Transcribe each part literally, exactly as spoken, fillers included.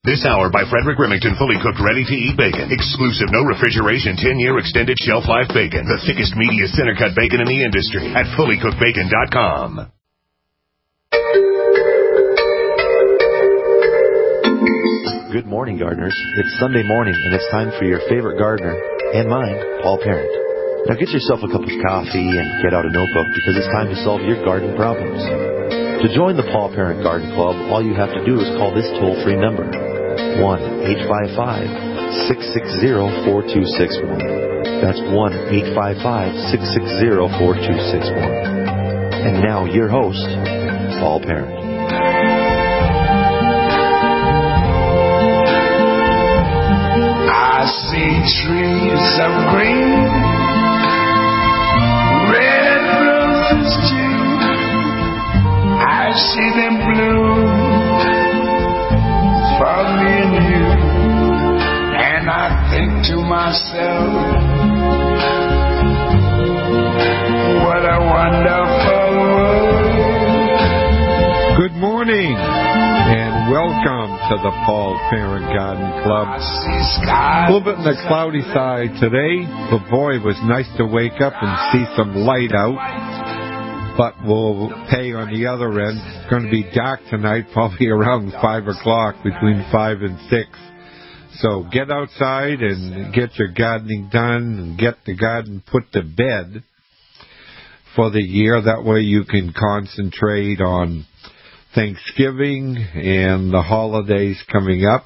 This hour by Frederick Remington, fully cooked, ready-to-eat bacon. Exclusive, no refrigeration, ten-year extended shelf life bacon. The thickest, meatiest center-cut bacon in the industry at fully cooked bacon dot com. Good morning, gardeners. It's Sunday morning, and it's time for your favorite gardener, and mine, Paul Parent. Now get yourself a cup of coffee and get out a notebook, because it's time to solve your garden problems. To join the Paul Parent Garden Club, all you have to do is call this toll-free number, one eight five five, six six zero, four two six one. That's one eight five five, six six zero, four two six one. And now, your host, Paul Parent. I see trees of green, red roses too. I see them bloom for me and you. And I think to myself, what a wonderful world. Good morning, and welcome to the Paul Parent Garden Club. A little bit on the cloudy side today, but boy, it was nice to wake up and see some light out. But we'll pay on the other end. It's going to be dark tonight, probably around five o'clock, between five and six. So get outside and get your gardening done and get the garden put to bed for the year. That way you can concentrate on Thanksgiving and the holidays coming up,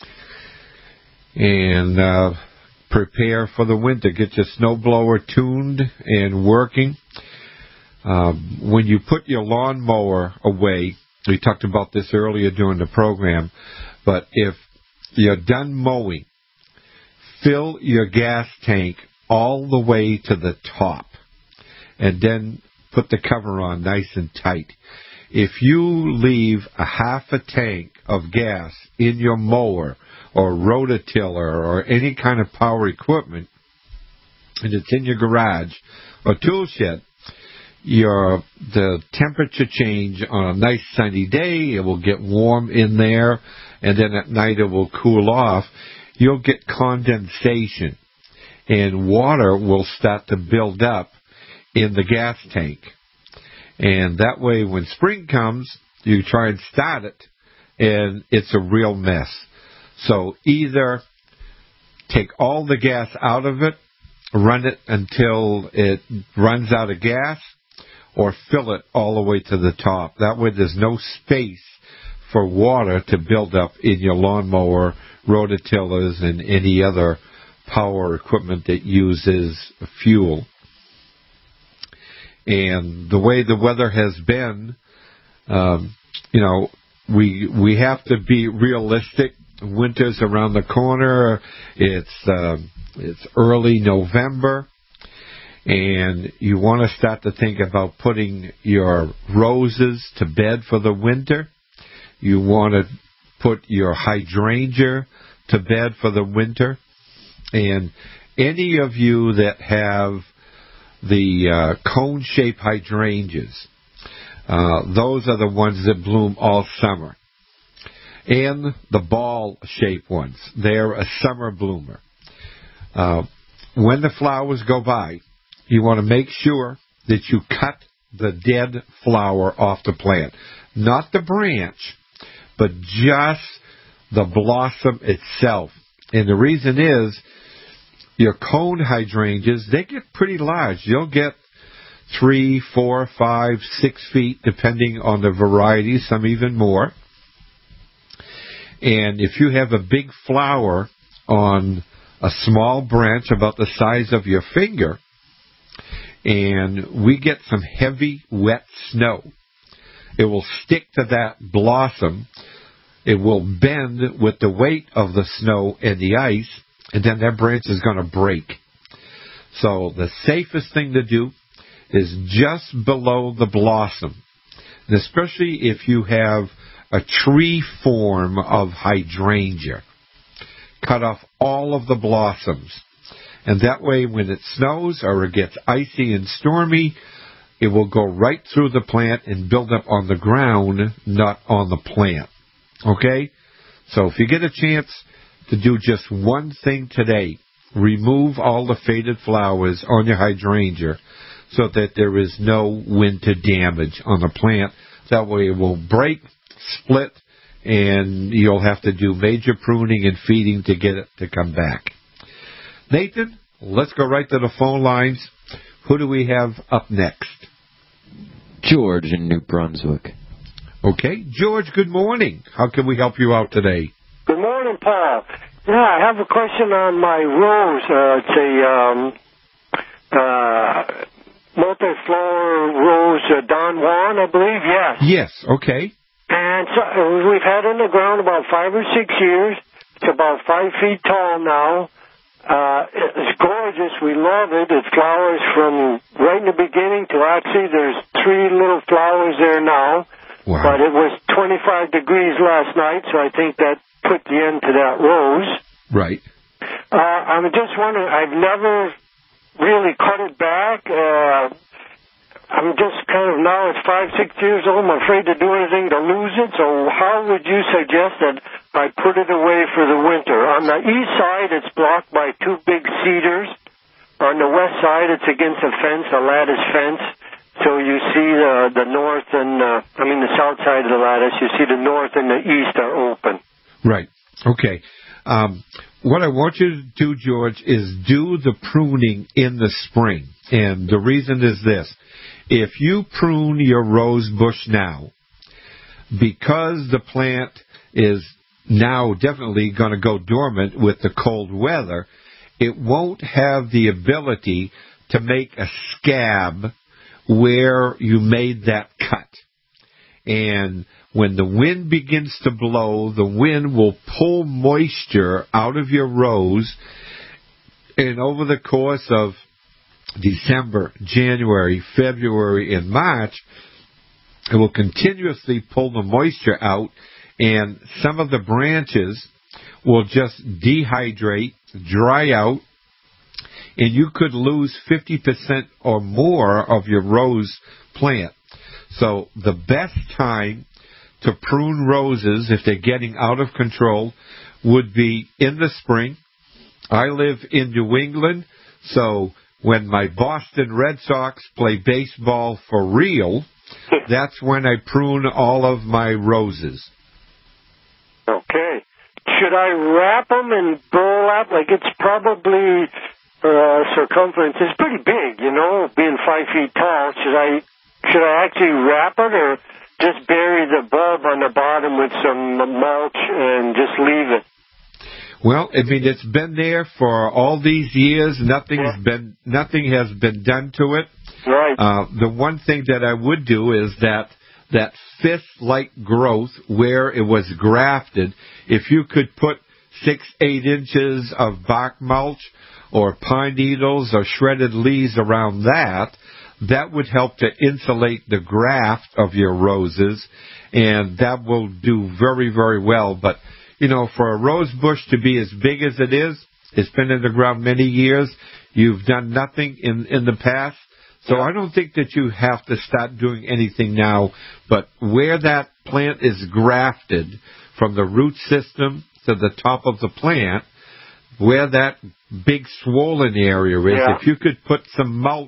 and uh, prepare for the winter. Get your snowblower tuned and working. Uh, when you put your lawnmower away, we talked about this earlier during the program, but if you're done mowing, fill your gas tank all the way to the top, and then put the cover on nice and tight. If you leave a half a tank of gas in your mower or rototiller or any kind of power equipment, and it's in your garage or tool shed, your the temperature change on a nice sunny day, it will get warm in there, and then at night it will cool off. You'll get condensation, and water will start to build up in the gas tank. And that way, when spring comes, you try and start it, and it's a real mess. So either take all the gas out of it, run it until it runs out of gas, or fill it all the way to the top. That way there's no space for water to build up in your lawnmower, rototillers, and any other power equipment that uses fuel. And the way the weather has been, um, you know, we we have to be realistic. Winter's around the corner. It's uh, it's early November, and you want to start to think about putting your roses to bed for the winter. You want to put your hydrangea to bed for the winter. And any of you that have the uh, cone-shaped hydrangeas, uh, those are the ones that bloom all summer. And the ball-shaped ones, they're a summer bloomer. Uh, when the flowers go by, you want to make sure that you cut the dead flower off the plant. Not the branch, but just the blossom itself. And the reason is, your cone hydrangeas, they get pretty large. You'll get three, four, five, six feet, depending on the variety, some even more. And if you have a big flower on a small branch about the size of your finger, and we get some heavy, wet snow, it will stick to that blossom. It will bend with the weight of the snow and the ice, and then that branch is going to break. So the safest thing to do is just below the blossom, and especially if you have a tree form of hydrangea. Cut off all of the blossoms, and that way when it snows or it gets icy and stormy, it will go right through the plant and build up on the ground, not on the plant. Okay? So if you get a chance to do just one thing today, remove all the faded flowers on your hydrangea so that there is no winter damage on the plant. That way it will break, split, and you'll have to do major pruning and feeding to get it to come back. Nathan, let's go right to the phone lines. Who do we have up next? George in New Brunswick. Okay. George, good morning. How can we help you out today? Good morning, Paul. Yeah, I have a question on my rose. Uh, it's a um, uh, multi-flower rose, uh, Don Juan, I believe, yes. Yes, okay. And so uh, we've had it in the ground about five or six years. It's about five feet tall now. Uh, it's gorgeous. We love it. It flowers from right in the beginning to actually there's three little flowers there now. Wow. But it was twenty-five degrees last night, so I think that put the end to that rose. Right. Uh, I'm just wondering, I've never really cut it back. Uh, I'm just kind of, now it's five, six years old. I'm afraid to do anything to lose it. So how would you suggest that I put it away for the winter? On the east side, it's blocked by two big cedars. On the west side, it's against a fence, a lattice fence. So you see the, the north and, uh, I mean the south side of the lattice, you see the north and the east are open. Right. Okay. Um, what I want you to do, George, is do the pruning in the spring. And the reason is this. If you prune your rose bush now, because the plant is now definitely going to go dormant with the cold weather, it won't have the ability to make a scab where you made that cut. And when the wind begins to blow, the wind will pull moisture out of your rose, and over the course of December, January, February, and March, it will continuously pull the moisture out, and some of the branches will just dehydrate, dry out, and you could lose fifty percent or more of your rose plant. So the best time to prune roses, if they're getting out of control, would be in the spring. I live in New England, so when my Boston Red Sox play baseball for real, that's when I prune all of my roses. Okay. Should I wrap them in burlap? Like, it's probably uh, circumference is pretty big, you know, being five feet tall. Should I should I actually wrap it or just bury the bulb on the bottom with some mulch and just leave it? Well, I mean, it's been there for all these years. Nothing's been nothing has been done to it. Right. Uh, the one thing that I would do is that that fifth-like growth where it was grafted, if you could put six, eight inches of bark mulch or pine needles or shredded leaves around that, that would help to insulate the graft of your roses, and that will do very, very well. But, you know, for a rose bush to be as big as it is, it's been in the ground many years. You've done nothing in, in the past. So I don't think that you have to start doing anything now, but where that plant is grafted from the root system to the top of the plant, where that big swollen area is, yeah. if you could put some mulch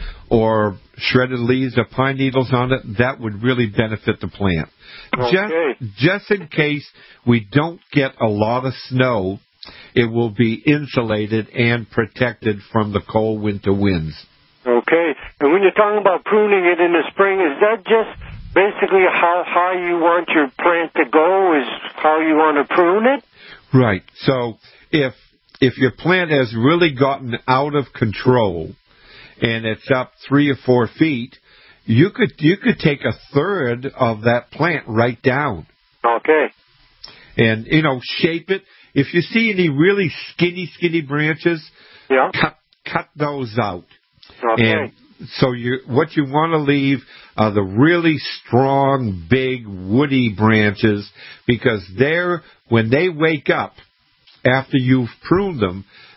or shredded leaves or pine needles on it, that would really benefit the plant. Okay. Just, just in case we don't get a lot of snow, it will be insulated and protected from the cold winter winds. Okay. And when you're talking about pruning it in the spring, is that just basically how high you want your plant to go is how you want to prune it? Right. So if if your plant has really gotten out of control and it's up three or four feet, you could you could take a third of that plant right down. Okay. And, you know, shape it. If you see any really skinny, skinny branches, yeah. cut cut those out. Okay. And so you, what you want to leave are the really strong, big, woody branches, because they're, when they wake up after you've pruned them,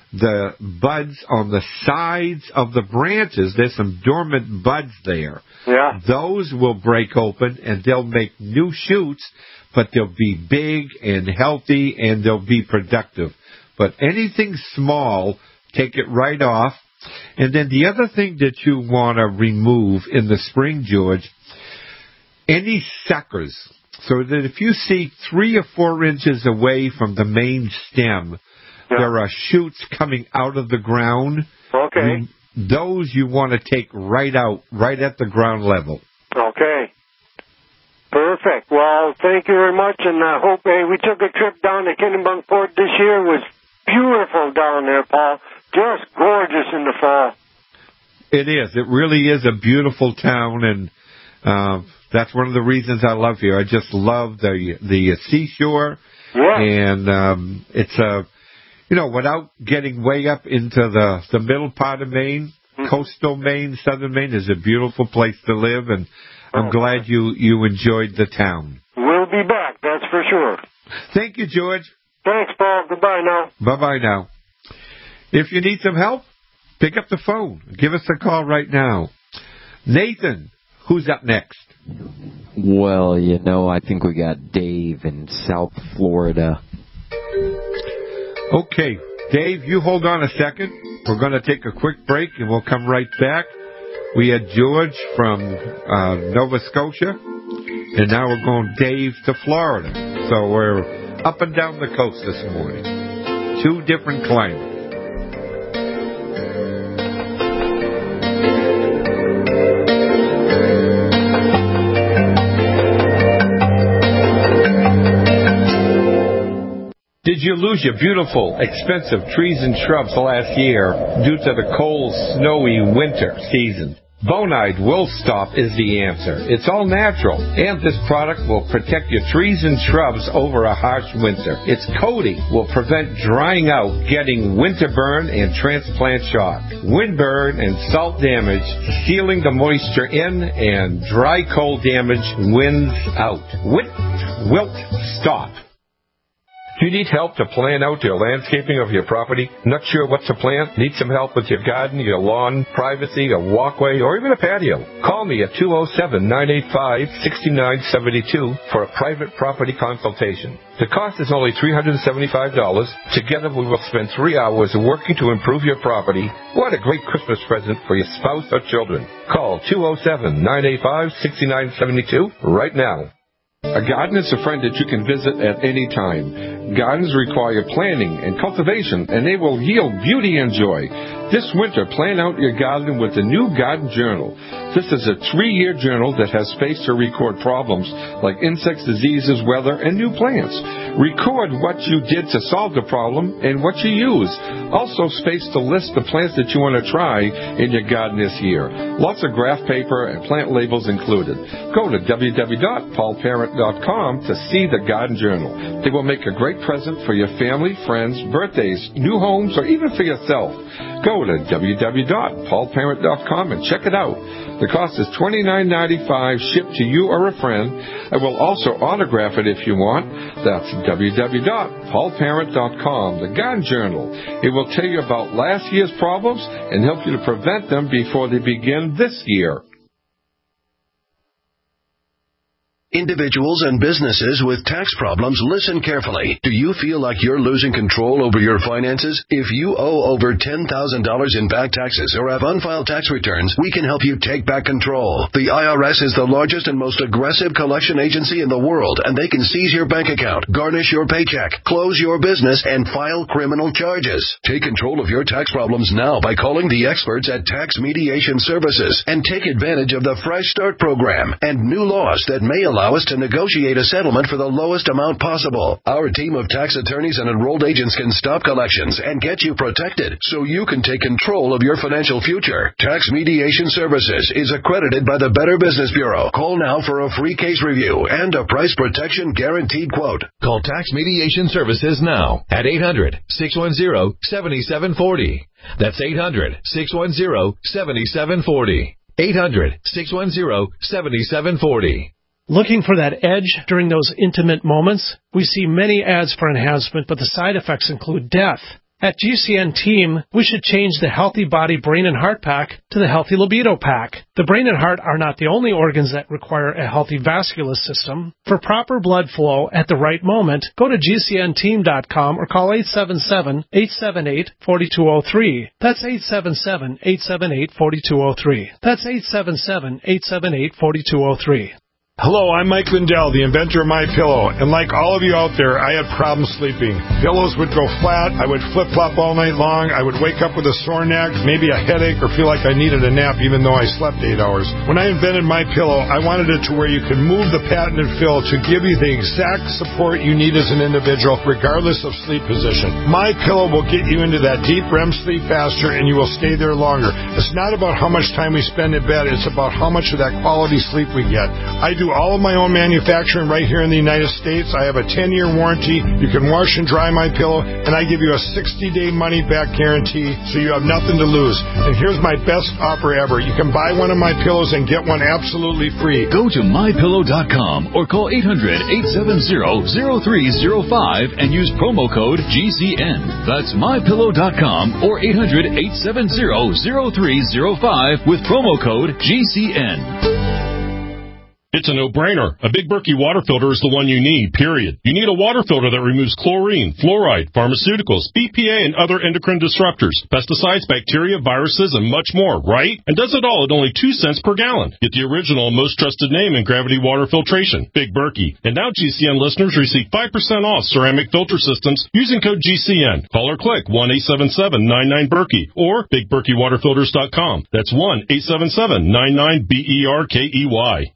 the buds on the sides of the branches. There's some dormant buds there. Yeah. Those will break open, and they'll make new shoots, but they'll be big and healthy, and they'll be productive. But anything small, take it right off. And then the other thing that you want to remove in the spring, George, any suckers. So that if you see three or four inches away from the main stem, yeah. there are shoots coming out of the ground. Okay. You, those you want to take right out, right at the ground level. Okay. Perfect. Well, thank you very much, and I hope hey, we took a trip down to Kennebunkport this year. It was beautiful down there, Paul. Just gorgeous in the fall. It is. It really is a beautiful town, and uh, that's one of the reasons I love here. I just love the the seashore, yeah. and um, it's a, you know, without getting way up into the the middle part of Maine, mm-hmm. coastal Maine, southern Maine is a beautiful place to live, and I'm oh, glad you you enjoyed the town. We'll be back, that's for sure. Thank you, George. Thanks, Paul. Goodbye now. Bye-bye now. If you need some help, pick up the phone. Give us a call right now. Nathan, who's up next? Well, you know, I think we got Dave in South Florida. Okay, Dave, you hold on a second. We're going to take a quick break, and we'll come right back. We had George from uh, Nova Scotia, and now we're going Dave to Florida. So we're up and down the coast this morning. Two different climates. Did you lose your beautiful, expensive trees and shrubs last year due to the cold, snowy winter season? Bonide Will Stop is the answer. It's all natural, and this product will protect your trees and shrubs over a harsh winter. Its coating will prevent drying out, getting winter burn and transplant shock, wind burn and salt damage, sealing the moisture in, and dry cold damage winds out. Wilt, wilt, stop. Do you need help to plan out your landscaping of your property? Not sure what to plant? Need some help with your garden, your lawn, privacy, a walkway, or even a patio? Call me at two oh seven, nine eight five, six nine seven two for a private property consultation. The cost is only three hundred seventy-five dollars. Together we will spend three hours working to improve your property. What a great Christmas present for your spouse or children. Call two oh seven, nine eight five, six nine seven two right now. A garden is a friend that you can visit at any time. Gardens require planning and cultivation, and they will yield beauty and joy. This winter, plan out your garden with the new Garden Journal. This is a three-year journal that has space to record problems like insects, diseases, weather, and new plants. Record what you did to solve the problem and what you use. Also space to list the plants that you want to try in your garden this year. Lots of graph paper and plant labels included. Go to w w w dot paul parent dot com to see the Garden Journal. They will make a great present for your family, friends, birthdays, new homes, or even for yourself. Go to w w w dot paul parent dot com and check it out. The cost is twenty-nine ninety-five shipped to you or a friend. I will also autograph it if you want. That's w w w dot paul parent dot com, the Garden Journal. It will tell you about last year's problems and help you to prevent them before they begin this year. Individuals and businesses with tax problems, listen carefully. Do you feel like you're losing control over your finances? If you owe over ten thousand dollars in back taxes or have unfiled tax returns, we can help you take back control. The I R S is the largest and most aggressive collection agency in the world, and they can seize your bank account, garnish your paycheck, close your business, and file criminal charges. Take control of your tax problems now by calling the experts at Tax Mediation Services and take advantage of the Fresh Start program and new laws that may allow us to negotiate a settlement for the lowest amount possible. Our team of tax attorneys and enrolled agents can stop collections and get you protected so you can take control of your financial future. Tax Mediation Services is accredited by the Better Business Bureau. Call now for a free case review and a price protection guaranteed quote. Call Tax Mediation Services now at eight hundred, six one zero, seven seven four zero. That's eight hundred, six one zero, seven seven four zero. eight hundred, six one zero, seven seven four zero. Looking for that edge during those intimate moments? We see many ads for enhancement, but the side effects include death. At G C N Team, we should change the Healthy Body, Brain, and Heart Pack to the Healthy Libido Pack. The brain and heart are not the only organs that require a healthy vascular system. For proper blood flow at the right moment, go to G C N team dot com or call eight seven seven, eight seven eight, four two zero three. That's eight seven seven, eight seven eight, four two zero three. That's eight seven seven, eight seven eight, four two zero three. Hello, I'm Mike Lindell, the inventor of MyPillow, and like all of you out there, I had problems sleeping. Pillows would go flat, I would flip-flop all night long, I would wake up with a sore neck, maybe a headache, or feel like I needed a nap even though I slept eight hours. When I invented MyPillow, I wanted it to where you could move the patented fill to give you the exact support you need as an individual, regardless of sleep position. MyPillow will get you into that deep R E M sleep faster, and you will stay there longer. It's not about how much time we spend in bed, it's about how much of that quality sleep we get. I do all of my own manufacturing right here in the United States. I have a ten-year warranty. You can wash and dry my pillow, and I give you a sixty-day money-back guarantee, so you have nothing to lose. And here's my best offer ever. You can buy one of my pillows and get one absolutely free. Go to my pillow dot com or call eight hundred, eight seven zero, zero three zero five and use promo code G C N. That's my pillow dot com or eight hundred, eight seven zero, zero three zero five with promo code G C N. It's a no-brainer. A Big Berkey water filter is the one you need, period. You need a water filter that removes chlorine, fluoride, pharmaceuticals, B P A, and other endocrine disruptors, pesticides, bacteria, viruses, and much more, right? And does it all at only two cents per gallon. Get the original and most trusted name in gravity water filtration, Big Berkey. And now G C N listeners receive five percent off ceramic filter systems using code G C N. Call or click one eight seven seven, nine nine, Berkey or big berkey water filters dot com. That's one eight seven seven, nine nine, B E R K E Y.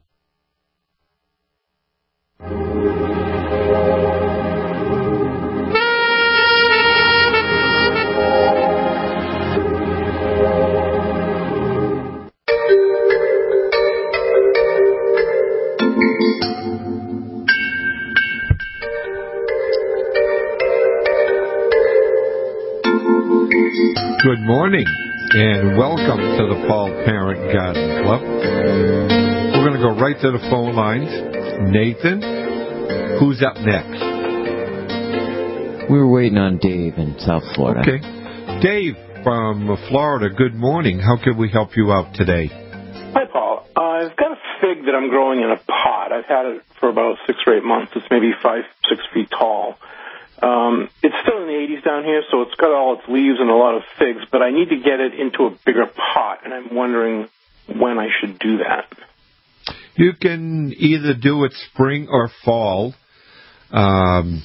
Good morning, and welcome to the Paul Parent Garden Club. We're going to go right to the phone lines. Nathan, who's up next? We were waiting on Dave in South Florida. Okay. Dave from Florida, good morning. How can we help you out today? Hi, Paul. Uh, I've got a fig that I'm growing in a pot. I've had it for about six or eight months. It's maybe five, six feet tall. Um, it's still in the eighties down here, so it's got all its leaves and a lot of figs, but I need to get it into a bigger pot, and I'm wondering when I should do that. You can either do it spring or fall. Um,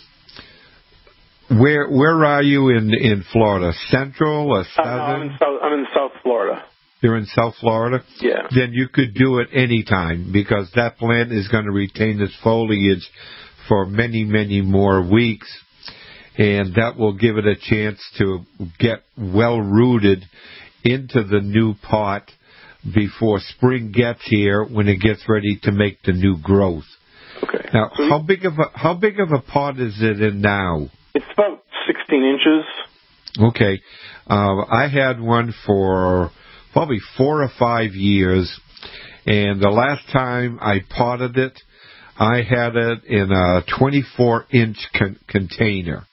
where where are you in, in Florida? Central or southern? Uh, no, I'm, in South, I'm in South Florida. You're in South Florida? Yeah. Then you could do it any time because that plant is going to retain its foliage for many, many more weeks. And that will give it a chance to get well rooted into the new pot before spring gets here when it gets ready to make the new growth. Okay. Now, so how big of a how big of a pot is it in now? It's about sixteen inches. Okay. Uh, I had one for probably four or five years, and the last time I potted it, I had it in a twenty-four inch con- container.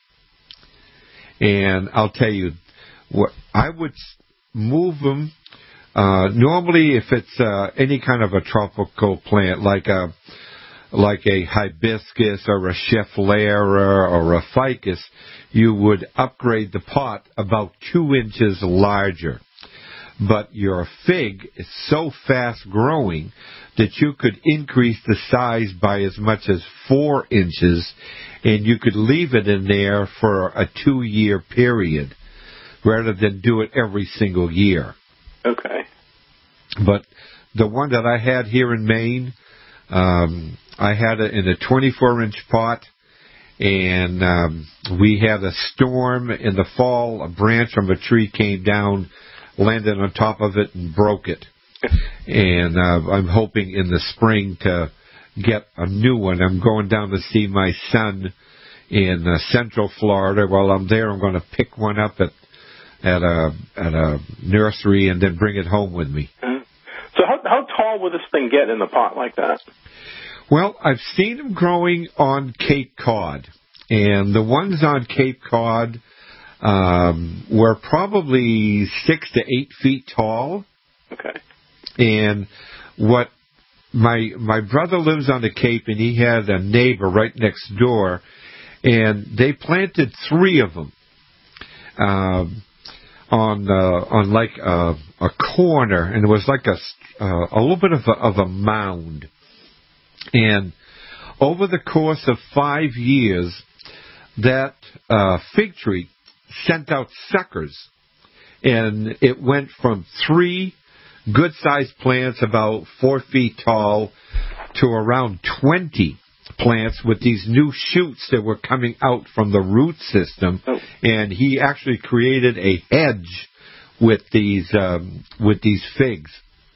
And I'll tell you, what I would move them. Uh, normally, if it's uh, any kind of a tropical plant, like a like a hibiscus or a schefflera or a ficus, you would upgrade the pot about two inches larger. But your fig is so fast growing that you could increase the size by as much as four inches, and you could leave it in there for a two-year period rather than do it every single year. Okay. But the one that I had here in Maine, um, I had it in a twenty-four inch pot, and um, we had a storm in the fall. A branch from a tree came down, landed on top of it, and broke it. And uh, I'm hoping in the spring to get a new one. I'm going down to see my son in uh, Central Florida. While I'm there, I'm going to pick one up at at a at a nursery and then bring it home with me. Mm-hmm. So how how tall would this thing get in the pot like that? Well, I've seen them growing on Cape Cod, and the ones on Cape Cod um, were probably six to eight feet tall. Okay. And what my my brother lives on the Cape, and he had a neighbor right next door, and they planted three of them um, on uh, on like a, a corner, and it was like a uh, a little bit of a, of a mound. And over the course of five years, that uh, fig tree sent out suckers, and it went from three good-sized plants about four feet tall to around twenty plants with these new shoots that were coming out from the root system. Oh. And he actually created a hedge with these um, with these figs.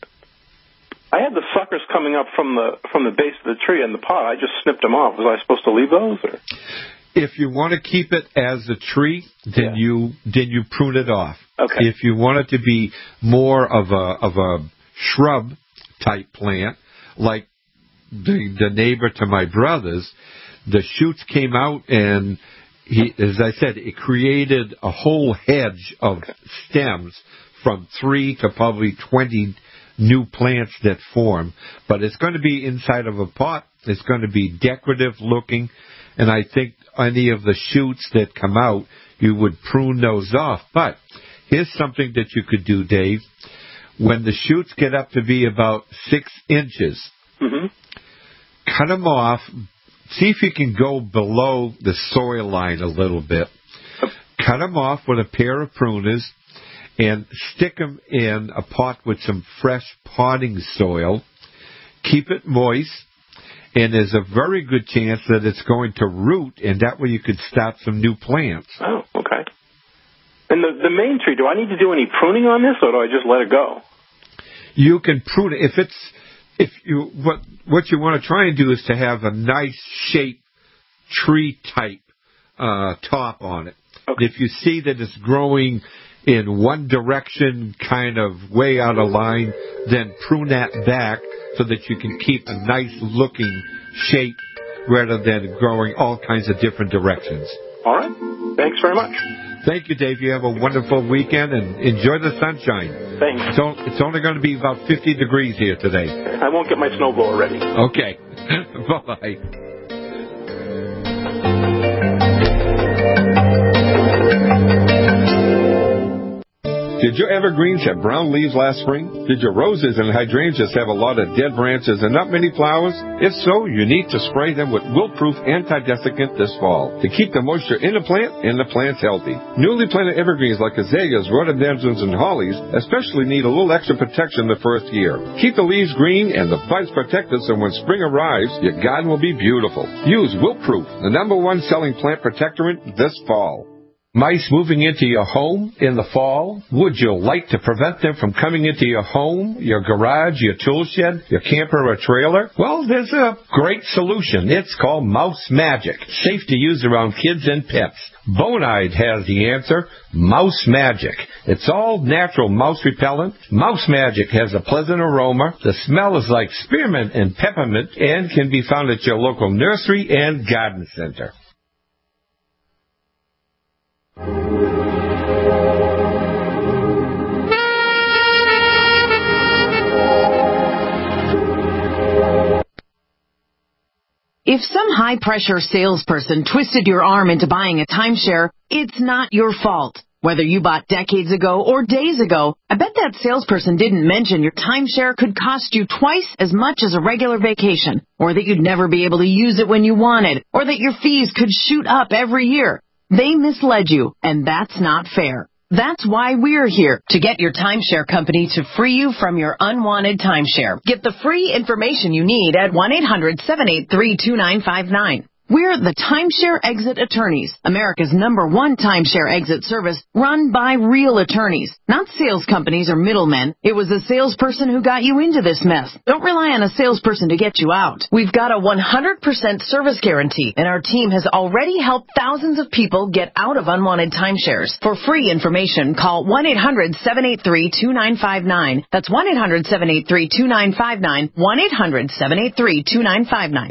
I had the suckers coming up from the from the base of the tree in the pot. I just snipped them off. Was I supposed to leave those? Or? If you want to keep it as a tree, then yeah. you then you prune it off. Okay. If you want it to be more of a of a shrub type plant, like the the neighbor to my brother's, the shoots came out, and he, as I said, it created a whole hedge of okay. stems from three to probably twenty new plants that form. But it's going to be inside of a pot. It's going to be decorative looking, and I think any of the shoots that come out, you would prune those off. But here's something that you could do, Dave. When the shoots get up to be about six inches, mm-hmm. cut them off. See if you can go below the soil line a little bit. Cut them off with a pair of pruners and stick them in a pot with some fresh potting soil. Keep it moist. And there's a very good chance that it's going to root, and that way you could start some new plants. Oh, okay. And the the main tree, do I need to do any pruning on this, or do I just let it go? You can prune it. If it's if you what what you want to try and do is to have a nice shape tree type uh, top on it. Okay. If you see that it's growing in one direction, kind of way out of line, then prune that back so that you can keep a nice looking shape rather than growing all kinds of different directions. All right. Thanks very much. Thank you, Dave. You have a wonderful weekend and enjoy the sunshine. Thanks. So it's only going to be about fifty degrees here today. I won't get my snowblower ready. Okay. Bye-bye. Did your evergreens have brown leaves last spring? Did your roses and hydrangeas have a lot of dead branches and not many flowers? If so, you need to spray them with Wilt-Proof Anti-Desiccant this fall to keep the moisture in the plant and the plants healthy. Newly planted evergreens like azaleas, rhododendrons, and hollies especially need a little extra protection the first year. Keep the leaves green and the buds protected so when spring arrives, your garden will be beautiful. Use Wilt-Proof, the number one selling plant protectorant this fall. Mice moving into your home in the fall? Would you like to prevent them from coming into your home, your garage, your tool shed, your camper or trailer? Well, there's a great solution. It's called Mouse Magic. Safe to use around kids and pets. Bonide has the answer. Mouse Magic. It's all natural mouse repellent. Mouse Magic has a pleasant aroma. The smell is like spearmint and peppermint and can be found at your local nursery and garden center. If some high-pressure salesperson twisted your arm into buying a timeshare, it's not your fault. Whether you bought decades ago or days ago, I bet that salesperson didn't mention your timeshare could cost you twice as much as a regular vacation, or that you'd never be able to use it when you wanted, or that your fees could shoot up every year. They misled you, and that's not fair. That's why we're here, to get your timeshare company to free you from your unwanted timeshare. Get the free information you need at one eight hundred seven eight three two nine five nine. We're the Timeshare Exit Attorneys, America's number one timeshare exit service run by real attorneys, not sales companies or middlemen. It was a salesperson who got you into this mess. Don't rely on a salesperson to get you out. We've got a one hundred percent service guarantee, and our team has already helped thousands of people get out of unwanted timeshares. For free information, call one eight hundred seven eight three two nine five nine. That's one eight hundred seven eight three two nine five nine, one eight hundred seven eight three two nine five nine.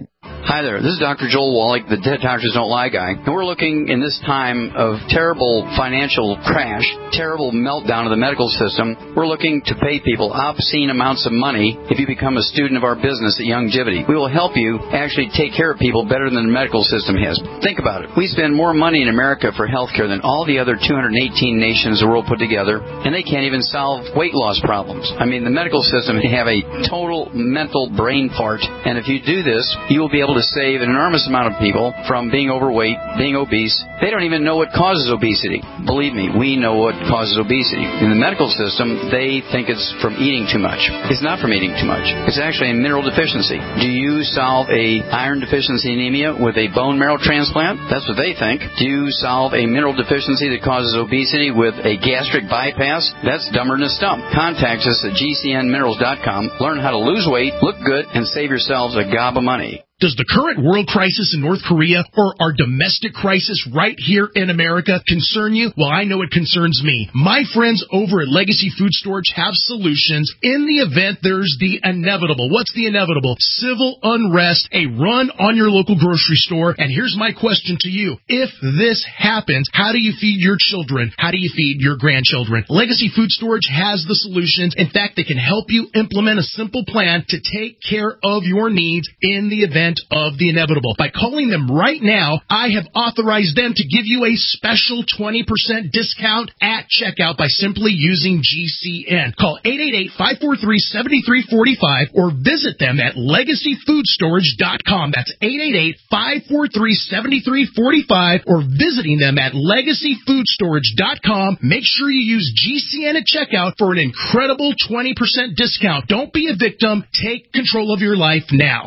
Hi there, this is Doctor Joel Wallach, the Dead Doctors Don't Lie guy, and we're looking in this time of terrible financial crash, terrible meltdown of the medical system, we're looking to pay people obscene amounts of money if you become a student of our business at Youngevity. We will help you actually take care of people better than the medical system has. Think about it. We spend more money in America for health care than all the other two hundred eighteen nations of the world put together, and they can't even solve weight loss problems. I mean, the medical system have a total mental brain fart, and if you do this, you will be able to save an enormous amount of people from being overweight, being obese. They don't even know what causes obesity. Believe me, we know what causes obesity. In the medical system, they think it's from eating too much. It's not from eating too much. It's actually a mineral deficiency. Do you solve a iron deficiency anemia with a bone marrow transplant? That's what they think. Do you solve a mineral deficiency that causes obesity with a gastric bypass? That's dumber than a stump. Contact us at G C N minerals dot com. Learn how to lose weight, look good, and save yourselves a gob of money. Does the current world crisis in North Korea or our domestic crisis right here in America concern you? Well, I know it concerns me. My friends over at Legacy Food Storage have solutions in the event there's the inevitable. What's the inevitable? Civil unrest, a run on your local grocery store. And here's my question to you. If this happens, how do you feed your children? How do you feed your grandchildren? Legacy Food Storage has the solutions. In fact, they can help you implement a simple plan to take care of your needs in the event of the inevitable. By calling them right now, I have authorized them to give you a special twenty percent discount at checkout by simply using G C N. Call eight eight eight, five four three, seven three four five or visit them at legacy food storage dot com. That's eight eight eight, five four three, seven three four five or visiting them at legacy food storage dot com. Make sure you use G C N at checkout for an incredible twenty percent discount. Don't be a victim. Take control of your life now.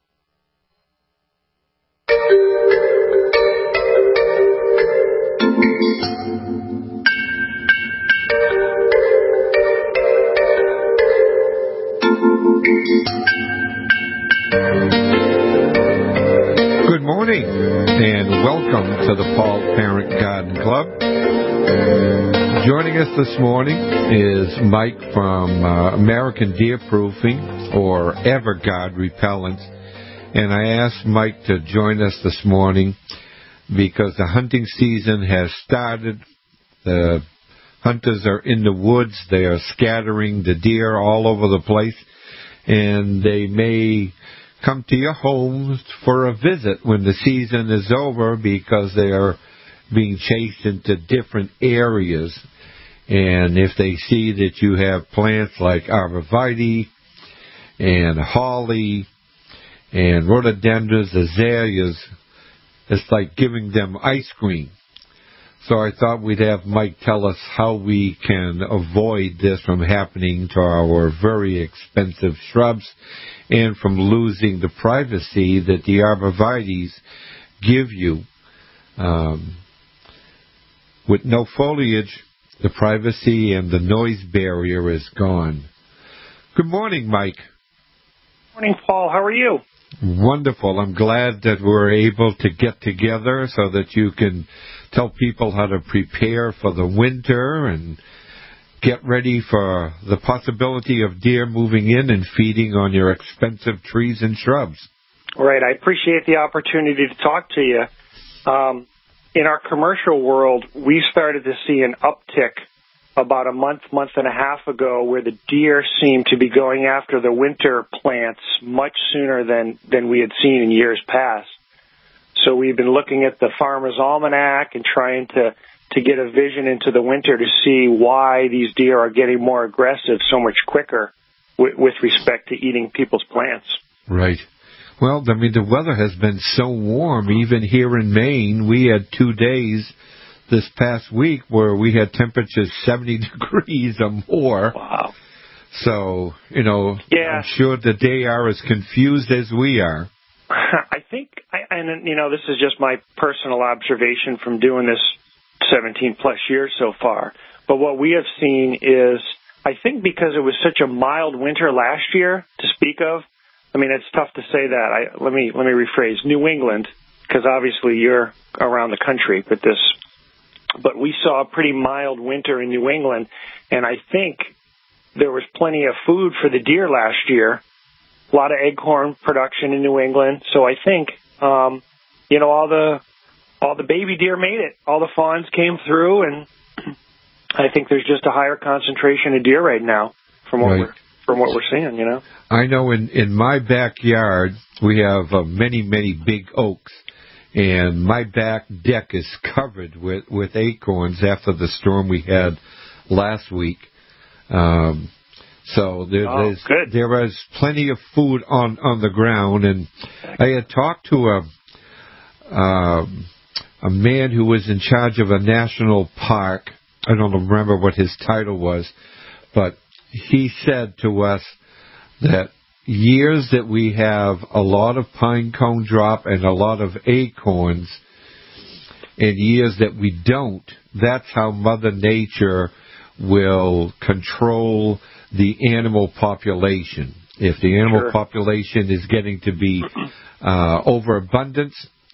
Good morning, and welcome to the Paul Parent Garden Club. Joining us this morning is Mike from uh, American Deer Proofing, or Everguard Repellents. And I asked Mike to join us this morning because the hunting season has started. The hunters are in the woods. They are scattering the deer all over the place. And they may come to your homes for a visit when the season is over because they are being chased into different areas. And if they see that you have plants like arborvitae and holly and rhododendrons, azaleas, it's like giving them ice cream. So I thought we'd have Mike tell us how we can avoid this from happening to our very expensive shrubs and from losing the privacy that the arborvitaes give you. Um, with no foliage, the privacy and the noise barrier is gone. Good morning, Mike. Morning, Paul. How are you? Wonderful. I'm glad that we're able to get together so that you can tell people how to prepare for the winter and get ready for the possibility of deer moving in and feeding on your expensive trees and shrubs. Right. I appreciate the opportunity to talk to you. Um, in our commercial world, we started to see an uptick about a month, month and a half ago where the deer seemed to be going after the winter plants much sooner than, than we had seen in years past. So we've been looking at the Farmer's Almanac and trying to, to get a vision into the winter to see why these deer are getting more aggressive so much quicker with, with respect to eating people's plants. Right. Well, I mean, the weather has been so warm. Even here in Maine, we had two days this past week where we had temperatures seventy degrees or more. Wow. So, you know, yeah. I'm sure that they are as confused as we are. I think, I, and you know, this is just my personal observation from doing this seventeen plus years so far. But what we have seen is, I think because it was such a mild winter last year to speak of, I mean, it's tough to say that. I, let me let me rephrase. New England, because obviously you're around the country with this. But we saw a pretty mild winter in New England, and I think there was plenty of food for the deer last year, a lot of acorn production in New England. So I think, um, you know, all the all the baby deer made it. All the fawns came through, and I think there's just a higher concentration of deer right now from what right. we're from what we're seeing. You know, I know in in my backyard we have uh, many many big oaks, and my back deck is covered with with acorns after the storm we had last week. Um, so there, oh, there's good. there was plenty of food on on the ground, and I had talked to a. Um, a man who was in charge of a national park. I don't remember what his title was, but he said to us that years that we have a lot of pine cone drop and a lot of acorns, and years that we don't, that's how Mother Nature will control the animal population. If the animal sure. population is getting to be uh, overabundance,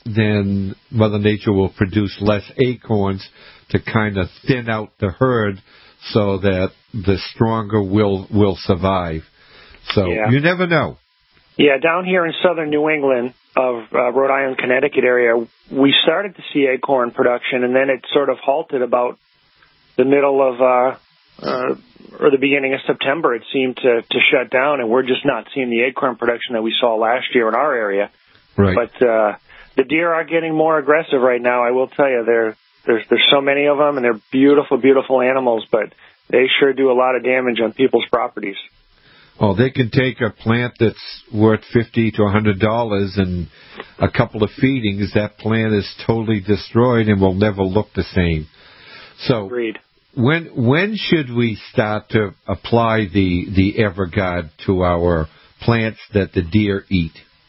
then Mother Nature will produce less acorns to kind of thin out the herd so that the stronger will will survive. So yeah. you never know. Yeah, down here in southern New England, of uh, Rhode Island, Connecticut area, we started to see acorn production, and then it sort of halted about the middle of, uh, uh, or the beginning of September. It seemed to, to shut down, and we're just not seeing the acorn production that we saw last year in our area. Right. But uh, the deer are getting more aggressive right now. I will tell you, there there's there's so many of them, and they're beautiful, beautiful animals, but they sure do a lot of damage on people's properties. Oh, they can take a plant that's worth fifty to a hundred dollars, and a couple of feedings, that plant is totally destroyed and will never look the same. So, Agreed. when when should we start to apply the the Everguard to our plants that the deer eat?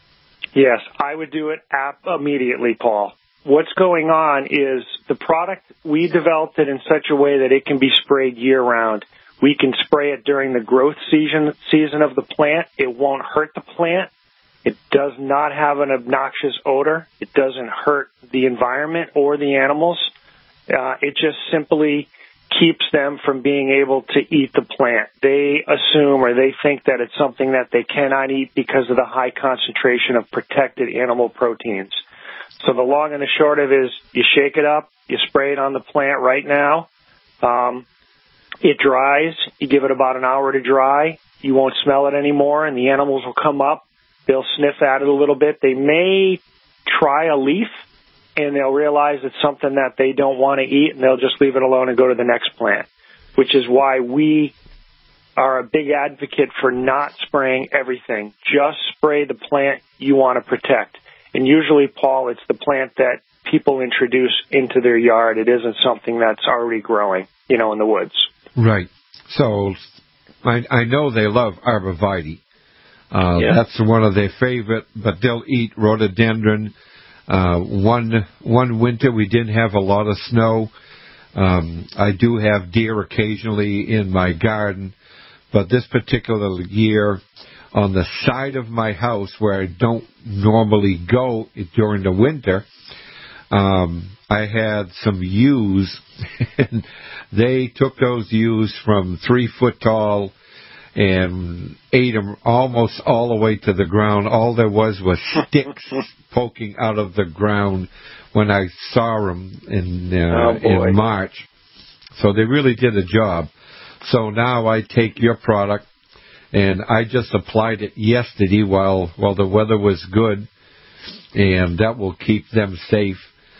Yes, I would do it ap- immediately, Paul. What's going on is the product, we developed it in such a way that it can be sprayed year-round. We can spray it during the growth season season of the plant. It won't hurt the plant. It does not have an obnoxious odor. It doesn't hurt the environment or the animals. Uh, it just simply keeps them from being able to eat the plant. They assume or they think that it's something that they cannot eat because of the high concentration of protected animal proteins. So the long and the short of it is you shake it up, you spray it on the plant right now. Um, it dries. You give it about an hour to dry. You won't smell it anymore, and the animals will come up. They'll sniff at it a little bit. They may try a leaf, and they'll realize it's something that they don't want to eat, and they'll just leave it alone and go to the next plant, which is why we are a big advocate for not spraying everything. Just spray the plant you want to protect. And usually, Paul, it's the plant that people introduce into their yard. It isn't something that's already growing, you know, in the woods. Right. So I, I know they love arborvitae. Uh, yeah. That's one of their favorite, but they'll eat rhododendron. Uh, one one winter we didn't have a lot of snow. Um, I do have deer occasionally in my garden, but this particular year, on the side of my house where I don't normally go during the winter, um, I had some ewes, and they took those ewes from three foot tall and ate them almost all the way to the ground. All there was was sticks poking out of the ground when I saw them in uh, oh, in March. So they really did a job. So now I take your product, and I just applied it yesterday while while the weather was good, and that will keep them safe.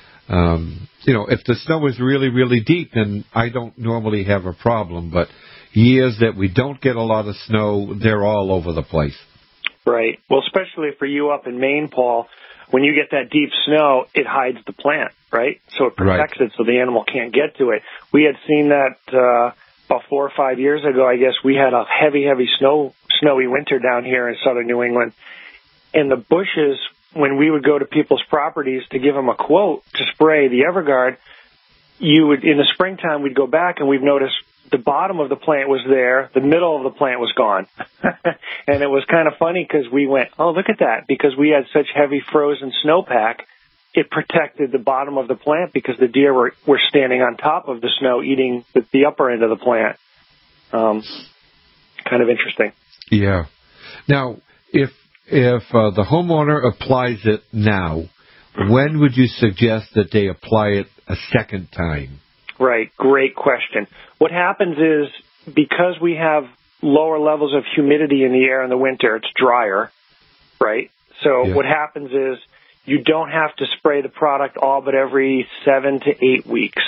Um, you know, if the snow is really, really deep, then I don't normally have a problem, but years that we don't get a lot of snow, they're all over the place. Right. Well, especially for you up in Maine, Paul, when you get that deep snow, it hides the plant, right? So it protects right. it so the animal can't get to it. We had seen that uh, about four or five years ago, I guess. We had a heavy, heavy snow, snowy winter down here in southern New England, and the bushes, when we would go to people's properties to give them a quote to spray the Everguard, you would, in the springtime, we'd go back and we'd notice the bottom of the plant was there, the middle of the plant was gone. And it was kind of funny because we went, oh, look at that. Because we had such heavy frozen snowpack, it protected the bottom of the plant because the deer were, were standing on top of the snow eating the, the upper end of the plant. Um, kind of interesting. Yeah. Now, if if uh, the homeowner applies it now, when would you suggest that they apply it a second time? Right. Great question. What happens is, because we have lower levels of humidity in the air in the winter, it's drier, right? So Yeah. what happens is you don't have to spray the product all but every seven to eight weeks.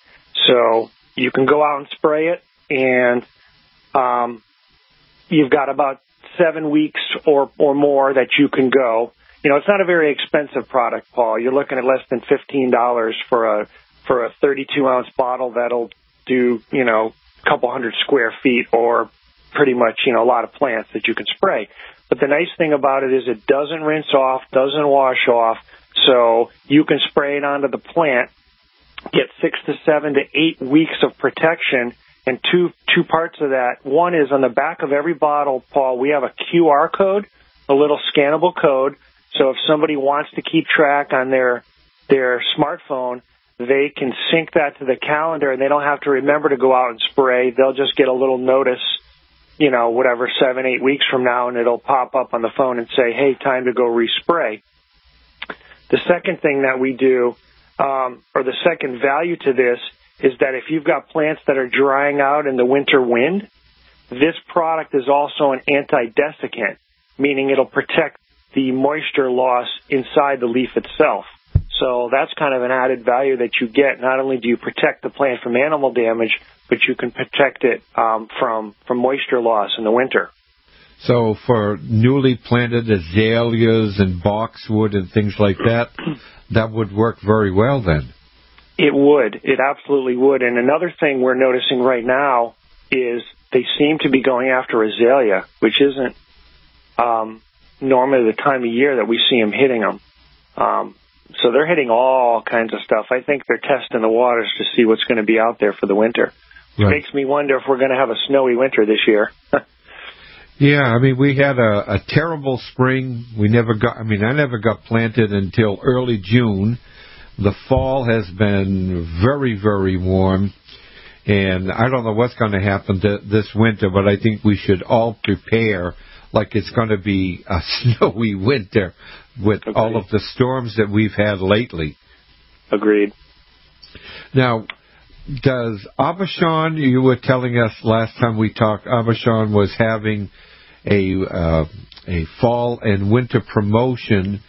So you can go out and spray it, and um, you've got about seven weeks or, or more that you can go. You know, it's not a very expensive product, Paul. You're looking at less than fifteen dollars for a for a thirty-two ounce bottle that'll do, you know, a couple hundred square feet, or pretty much, you know, a lot of plants that you can spray. But the nice thing about it is it doesn't rinse off, doesn't wash off, so you can spray it onto the plant, get six to seven to eight weeks of protection. And two two parts of that. One is on the back of every bottle, Paul, we have a Q R code, a little scannable code. So if somebody wants to keep track on their their smartphone, they can sync that to the calendar, and they don't have to remember to go out and spray. They'll just get a little notice, you know, whatever, seven, eight weeks from now, and it'll pop up on the phone and say, hey, time to go respray. The second thing that we do, um, or the second value to this, is that if you've got plants that are drying out in the winter wind, this product is also an anti-desiccant, meaning it'll protect the moisture loss inside the leaf itself. So that's kind of an added value that you get. Not only do you protect the plant from animal damage, but you can protect it um, from, from moisture loss in the winter. So for newly planted azaleas and boxwood and things like that, that would work very well then. It would. It absolutely would. And another thing we're noticing right now is they seem to be going after azalea, which isn't um, normally the time of year that we see them hitting them. Um, so they're hitting all kinds of stuff. I think they're testing the waters to see what's going to be out there for the winter. It Right. makes me wonder if we're going to have a snowy winter this year. Yeah, I mean, we had a, a terrible spring. We never got, I mean, I never got planted until early June. The fall has been very, very warm, and I don't know what's going to happen to this winter, but I think we should all prepare like it's going to be a snowy winter with Agreed. all of the storms that we've had lately. Agreed. Now, does Abashan, you were telling us last time we talked, Abashan was having a uh, a fall and winter promotion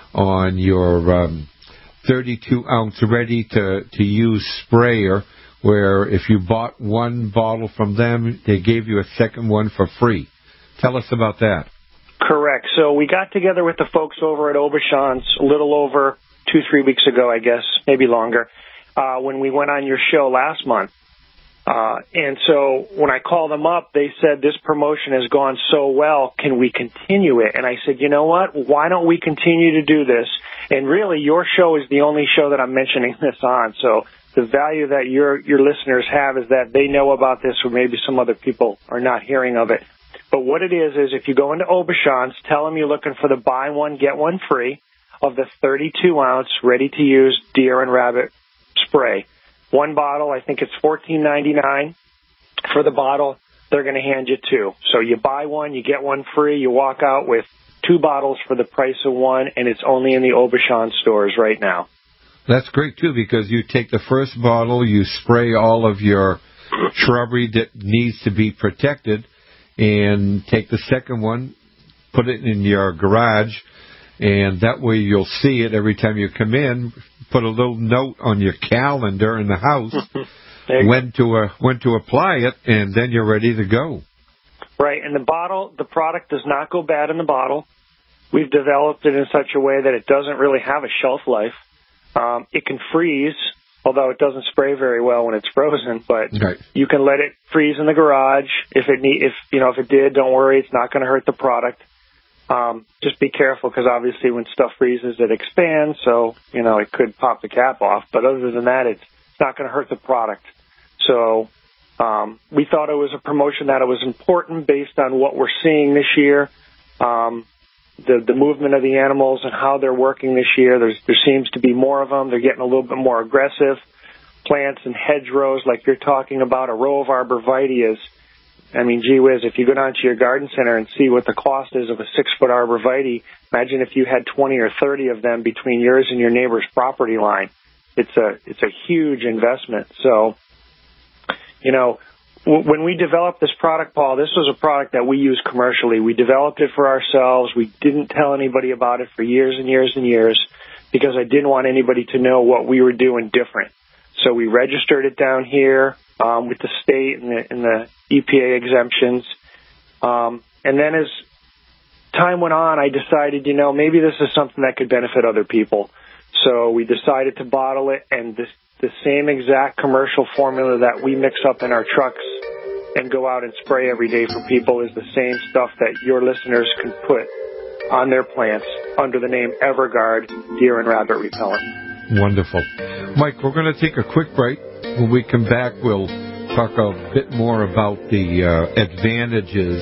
on your um, thirty-two ounce ready to, to use sprayer, where if you bought one bottle from them, they gave you a second one for free. Tell us about that. Correct. So we got together with the folks over at Aubuchon's a little over two, three weeks ago, I guess, maybe longer, uh, when we went on your show last month. Uh, and so when I called them up, they said, this promotion has gone so well, can we continue it? And I said, you know what? Why don't we continue to do this? And really, your show is the only show that I'm mentioning this on. So the value that your your listeners have is that they know about this, or maybe some other people are not hearing of it. But what it is, is if you go into Aubuchon's, tell them you're looking for the buy one, get one free of the thirty-two ounce ready-to-use deer and rabbit spray. One bottle, I think it's fourteen ninety-nine for the bottle. They're going to hand you two. So you buy one, you get one free. You walk out with two bottles for the price of one, and it's only in the Aubuchon stores right now. That's great, too, because you take the first bottle, you spray all of your shrubbery that needs to be protected, and take the second one, put it in your garage, and that way you'll see it every time you come in. Put a little note on your calendar in the house when to uh, when to apply it, and then you're ready to go. Right, and the bottle, the product does not go bad in the bottle. We've developed it in such a way that it doesn't really have a shelf life. Um, it can freeze, although it doesn't spray very well when it's frozen. But right. You can let it freeze in the garage. If it need, if you know, if it did, don't worry, it's not going to hurt the product. Um, just be careful, because obviously when stuff freezes, it expands, so you know it could pop the cap off. But other than that, it's, it's not going to hurt the product. So um, we thought it was a promotion that it was important based on what we're seeing this year. Um, The, the movement of the animals and how they're working this year. There's, there seems to be more of them. They're getting a little bit more aggressive. Plants and hedgerows, like you're talking about, a row of arborvitaeas, I mean, gee whiz, if you go down to your garden center and see what the cost is of a six-foot arborvitae, imagine if you had twenty or thirty of them between yours and your neighbor's property line. It's a it's a huge investment. So, you know, w- when we developed this product, Paul, this was a product that we use commercially. We developed it for ourselves. We didn't tell anybody about it for years and years and years because I didn't want anybody to know what we were doing different. So we registered it down here um, with the state and the, and the E P A exemptions. Um, and then as time went on, I decided, you know, maybe this is something that could benefit other people. So we decided to bottle it, and this, the same exact commercial formula that we mix up in our trucks and go out and spray every day for people is the same stuff that your listeners can put on their plants under the name EverGuard deer and rabbit repellent. Wonderful. Mike, we're going to take a quick break. When we come back, we'll talk a bit more about the uh, advantages,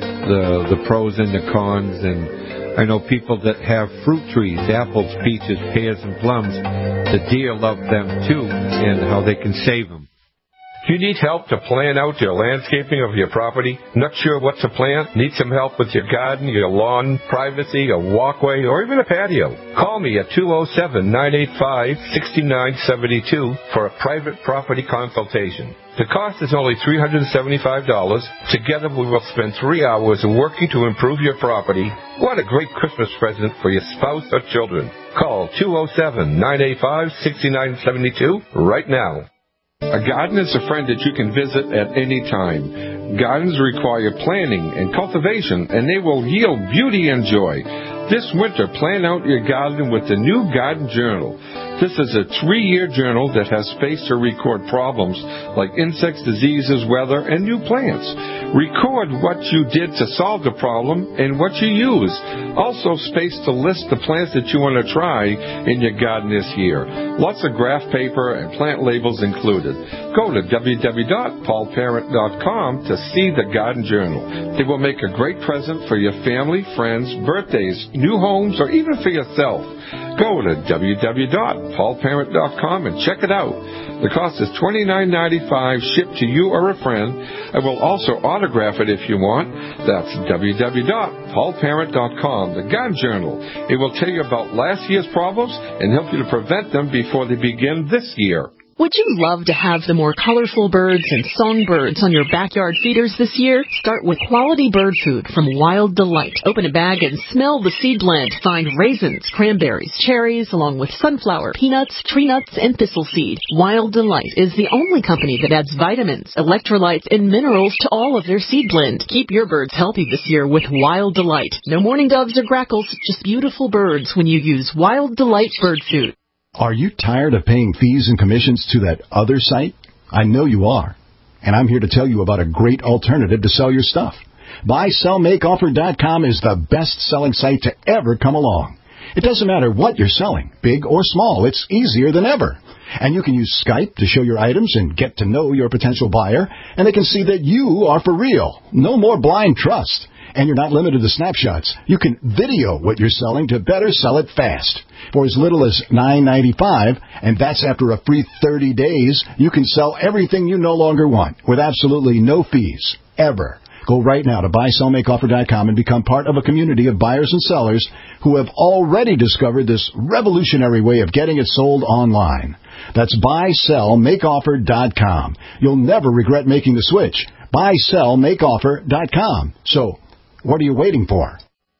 the the pros and the cons. And I know people that have fruit trees, apples, peaches, pears, and plums, the deer love them too, and how they can save them. Do you need help to plan out your landscaping of your property? Not sure what to plant? Need some help with your garden, your lawn, privacy, a walkway, or even a patio? Call me at two oh seven, nine eight five, six nine seven two for a private property consultation. The cost is only three hundred seventy-five dollars. Together we will spend three hours working to improve your property. What a great Christmas present for your spouse or children. Call two oh seven, nine eight five, six nine seven two right now. A garden is a friend that you can visit at any time. Gardens require planning and cultivation, and they will yield beauty and joy. This winter, plan out your garden with the new Garden Journal. This is a three-year journal that has space to record problems like insects, diseases, weather, and new plants. Record what you did to solve the problem and what you used. Also space to list the plants that you want to try in your garden this year. Lots of graph paper and plant labels included. Go to w w w dot paul parent dot com to see the Garden Journal. It will make a great present for your family, friends, birthdays, new homes, or even for yourself. Go to w w w dot paul parent dot com and check it out. The cost is twenty-nine ninety-five, shipped to you or a friend. I will also autograph it if you want. That's w w w dot paul parent dot com, the Garden Journal. It will tell you about last year's problems and help you to prevent them before they begin this year. Would you love to have the more colorful birds and songbirds on your backyard feeders this year? Start with quality bird food from Wild Delight. Open a bag and smell the seed blend. Find raisins, cranberries, cherries, along with sunflower, peanuts, tree nuts, and thistle seed. Wild Delight is the only company that adds vitamins, electrolytes, and minerals to all of their seed blend. Keep your birds healthy this year with Wild Delight. No mourning doves or grackles, just beautiful birds when you use Wild Delight bird food. Are you tired of paying fees and commissions to that other site? I know you are. And I'm here to tell you about a great alternative to sell your stuff. buy sell make offer dot com is the best-selling site to ever come along. It doesn't matter what you're selling, big or small. It's easier than ever. And you can use Skype to show your items and get to know your potential buyer, and they can see that you are for real. No more blind trust. And you're not limited to snapshots. You can video what you're selling to better sell it fast. For as little as nine ninety-five, and that's after a free thirty days, you can sell everything you no longer want with absolutely no fees, ever. Go right now to buy sell make offer dot com and become part of a community of buyers and sellers who have already discovered this revolutionary way of getting it sold online. That's buy sell make offer dot com. You'll never regret making the switch. buy sell make offer dot com. So, what are you waiting for?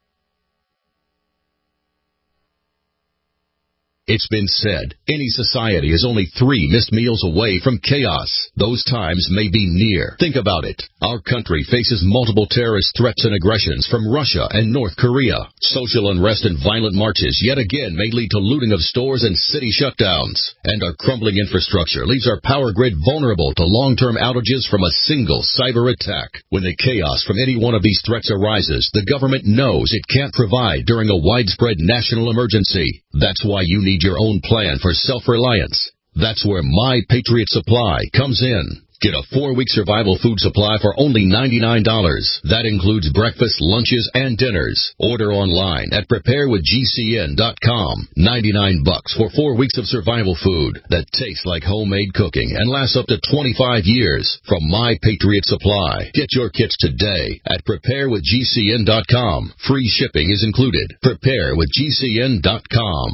It's been said, any society is only three missed meals away from chaos. Those times may be near. Think about it. Our country faces multiple terrorist threats and aggressions from Russia and North Korea. Social unrest and violent marches yet again may lead to looting of stores and city shutdowns. And our crumbling infrastructure leaves our power grid vulnerable to long-term outages from a single cyber attack. When the chaos from any one of these threats arises, the government knows it can't provide during a widespread national emergency. That's why you need your own plan for self-reliance. That's where My Patriot Supply comes in. Get a four-week survival food supply for only ninety-nine dollars. That includes breakfast, lunches, and dinners. Order online at prepare with G C N dot com. ninety-nine bucks for four weeks of survival food that tastes like homemade cooking and lasts up to twenty-five years from My Patriot Supply. Get your kits today at prepare with G C N dot com. Free shipping is included. prepare with G C N dot com.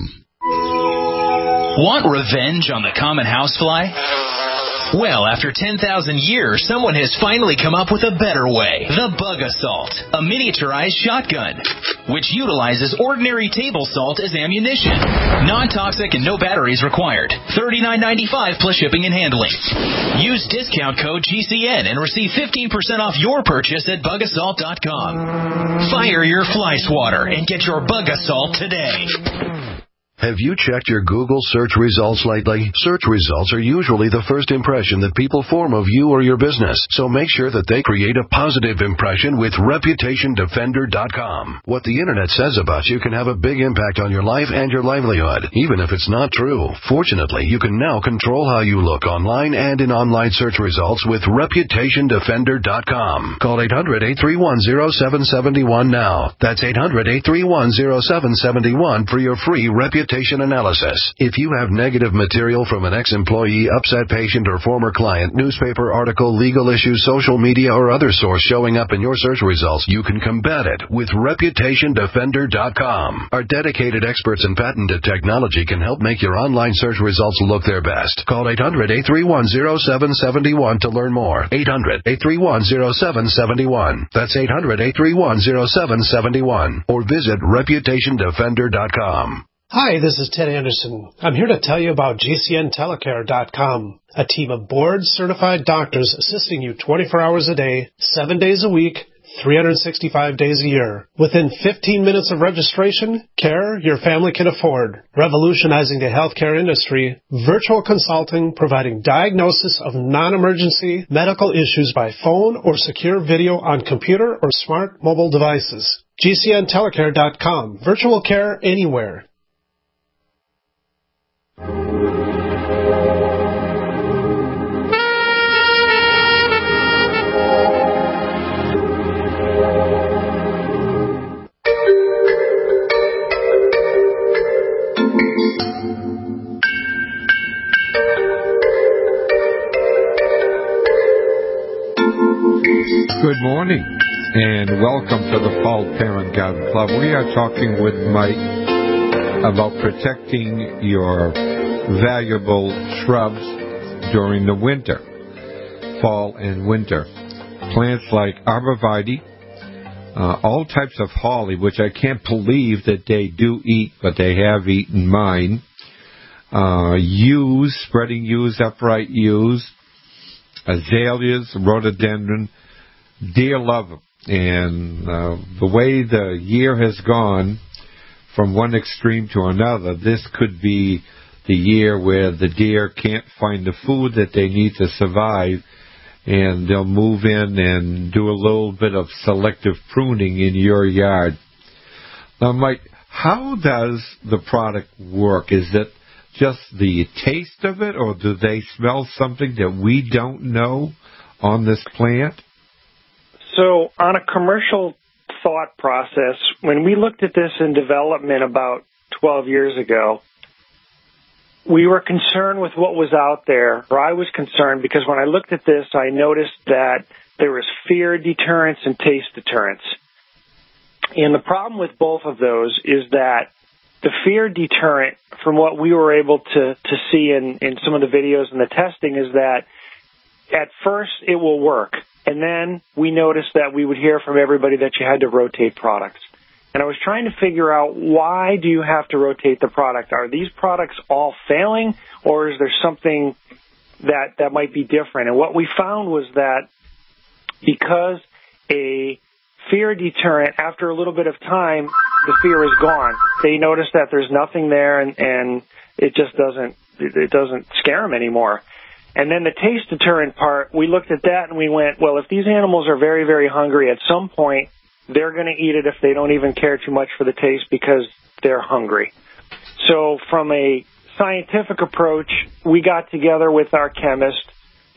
Want revenge on the common housefly? Well, after ten thousand years, someone has finally come up with a better way. The Bug Assault, a miniaturized shotgun, which utilizes ordinary table salt as ammunition. Non-toxic and no batteries required. thirty-nine ninety-five plus shipping and handling. Use discount code G C N and receive fifteen percent off your purchase at bug assault dot com. Fire your fly swatter and get your Bug Assault today. Have you checked your Google search results lately? Search results are usually the first impression that people form of you or your business, so make sure that they create a positive impression with reputation defender dot com. What the internet says about you can have a big impact on your life and your livelihood, even if it's not true. Fortunately, you can now control how you look online and in online search results with reputation defender dot com. Call eight hundred, eight three one, zero seven seven one now. That's eight hundred, eight three one, zero seven seven one for your free reputation analysis. If you have negative material from an ex-employee, upset patient, or former client, newspaper article, legal issue, social media, or other source showing up in your search results, you can combat it with reputation defender dot com. Our dedicated experts in patented technology can help make your online search results look their best. Call eight hundred, eight three one, zero seven seven one to learn more. eight hundred, eight three one, zero seven seven one. That's eight hundred, eight three one, zero seven seven one. Or visit reputation defender dot com. Hi, this is Ted Anderson. I'm here to tell you about G C N telecare dot com, a team of board-certified doctors assisting you twenty-four hours a day, seven days a week, three hundred sixty-five days a year. Within fifteen minutes of registration, care your family can afford. Revolutionizing the healthcare industry, virtual consulting providing diagnosis of non-emergency medical issues by phone or secure video on computer or smart mobile devices. G C N telecare dot com. Virtual care anywhere. Good morning, and welcome to the Fall Parent Garden Club. We are talking with Mike about protecting your valuable shrubs during the winter, fall and winter. Plants like arborvitae, uh, all types of holly, which I can't believe that they do eat, but they have eaten mine. Uh, yews, spreading yews, upright yews, azaleas, rhododendron. Deer love them. And uh, the way the year has gone from one extreme to another, this could be the year where the deer can't find the food that they need to survive, and they'll move in and do a little bit of selective pruning in your yard. Now, Mike, how does the product work? Is it just the taste of it, or do they smell something that we don't know on this plant? So on a commercial thought process, when we looked at this in development about twelve years ago, we were concerned with what was out there, or I was concerned because when I looked at this, I noticed that there was fear deterrence and taste deterrence. And the problem with both of those is that the fear deterrent, from what we were able to, to see in, in some of the videos and the testing, is that at first it will work. And then we noticed that we would hear from everybody that you had to rotate products. And I was trying to figure out, why do you have to rotate the product? Are these products all failing, or is there something that, that might be different? And what we found was that because a fear deterrent, after a little bit of time, the fear is gone. They notice that there's nothing there, and, and it just doesn't, it doesn't scare them anymore. And then the taste deterrent part, we looked at that and we went, well, if these animals are very, very hungry, at some point they're going to eat it if they don't even care too much for the taste because they're hungry. So from a scientific approach, we got together with our chemist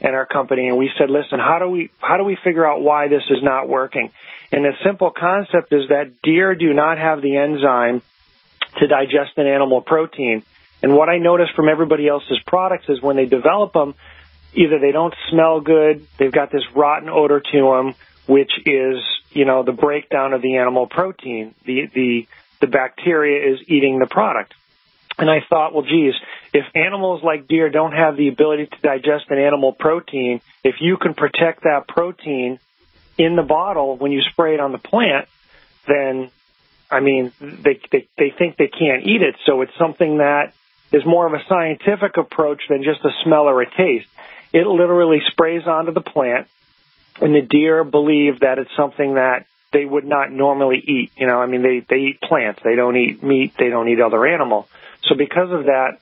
and our company, and we said, listen, how do we how do we figure out why this is not working? And the simple concept is that deer do not have the enzyme to digest an animal protein. And what I noticed from everybody else's products is when they develop them, either they don't smell good, they've got this rotten odor to them, which is, you know, the breakdown of the animal protein. The the the bacteria is eating the product. And I thought, well, geez, if animals like deer don't have the ability to digest an animal protein, if you can protect that protein in the bottle when you spray it on the plant, then, I mean, they, they, they think they can't eat it. So it's something that is more of a scientific approach than just a smell or a taste. It literally sprays onto the plant, and the deer believe that it's something that they would not normally eat. You know, I mean, they, they eat plants. They don't eat meat. They don't eat other animal. So because of that,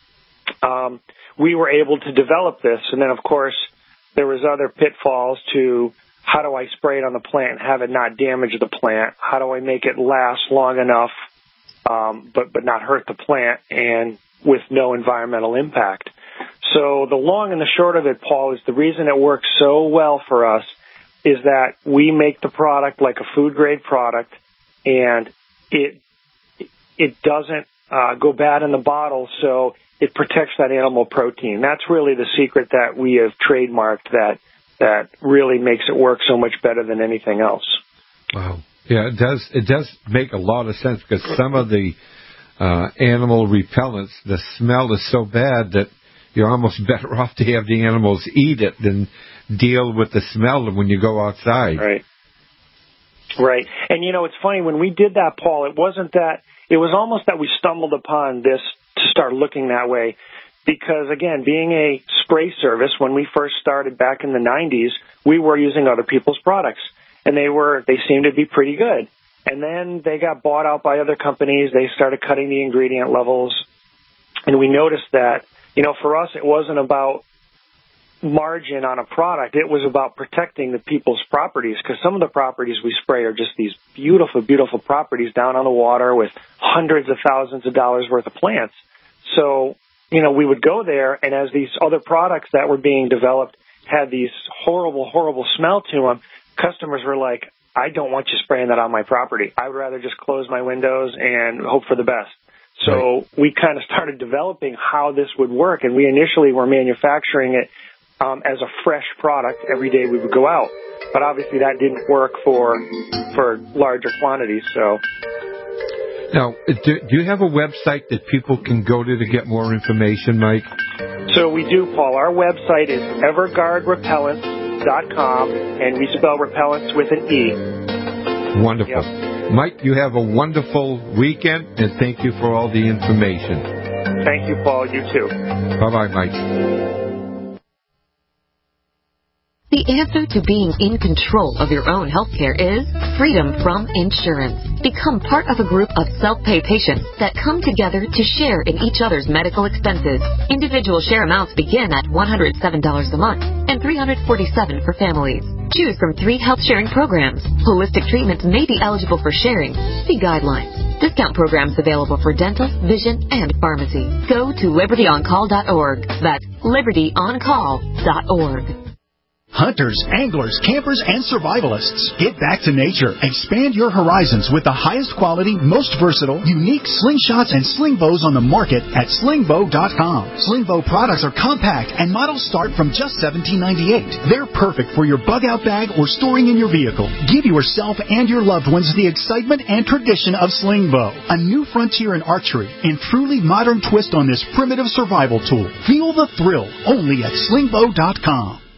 um, we were able to develop this. And then, of course, there was other pitfalls to how do I spray it on the plant and have it not damage the plant? How do I make it last long enough, um, but, but not hurt the plant and with no environmental impact? So the long and the short of it, Paul, is the reason it works so well for us is that we make the product like a food-grade product, and it it doesn't uh, go bad in the bottle, so it protects that animal protein. That's really the secret that we have trademarked that that really makes it work so much better than anything else. Wow. Yeah, it does. It does make a lot of sense because some of the uh, animal repellents, the smell is so bad that you're almost better off to have the animals eat it than deal with the smell when you go outside. Right. Right. And, you know, it's funny, when we did that, Paul, it wasn't that, it was almost that we stumbled upon this to start looking that way. Because, again, being a spray service, when we first started back in the nineties, we were using other people's products. And they were, they seemed to be pretty good. And then they got bought out by other companies. They started cutting the ingredient levels. And we noticed that, you know, for us, it wasn't about margin on a product. It was about protecting the people's properties, because some of the properties we spray are just these beautiful, beautiful properties down on the water with hundreds of thousands of dollars worth of plants. So, you know, we would go there, and as these other products that were being developed had these horrible, horrible smell to them, customers were like, I don't want you spraying that on my property. I would rather just close my windows and hope for the best. So right. we kind of started developing how this would work, and we initially were manufacturing it um, as a fresh product every day we would go out. But obviously that didn't work for for larger quantities. So now, do, do you have a website that people can go to to get more information, Mike? So we do, Paul. Our website is everguard repellents dot com, and we spell repellents with an E. Wonderful. Yep. Mike, you have a wonderful weekend, and thank you for all the information. Thank you, Paul. You too. Bye-bye, Mike. The answer to being in control of your own healthcare is freedom from insurance. Become part of a group of self-pay patients that come together to share in each other's medical expenses. Individual share amounts begin at one hundred seven dollars a month and three hundred forty-seven dollars for families. Choose from three health sharing programs. Holistic treatments may be eligible for sharing. See guidelines. Discount programs available for dental, vision, and pharmacy. Go to liberty on call dot org. That's liberty on call dot org. Hunters, anglers, campers, and survivalists, get back to nature. Expand your horizons with the highest quality, most versatile, unique slingshots and sling bows on the market at sling bow dot com. Sling bow products are compact and models start from just seventeen ninety-eight. They're perfect for your bug out bag or storing in your vehicle. Give yourself and your loved ones the excitement and tradition of sling bow, a new frontier in archery and truly modern twist on this primitive survival tool. Feel the thrill only at sling bow dot com.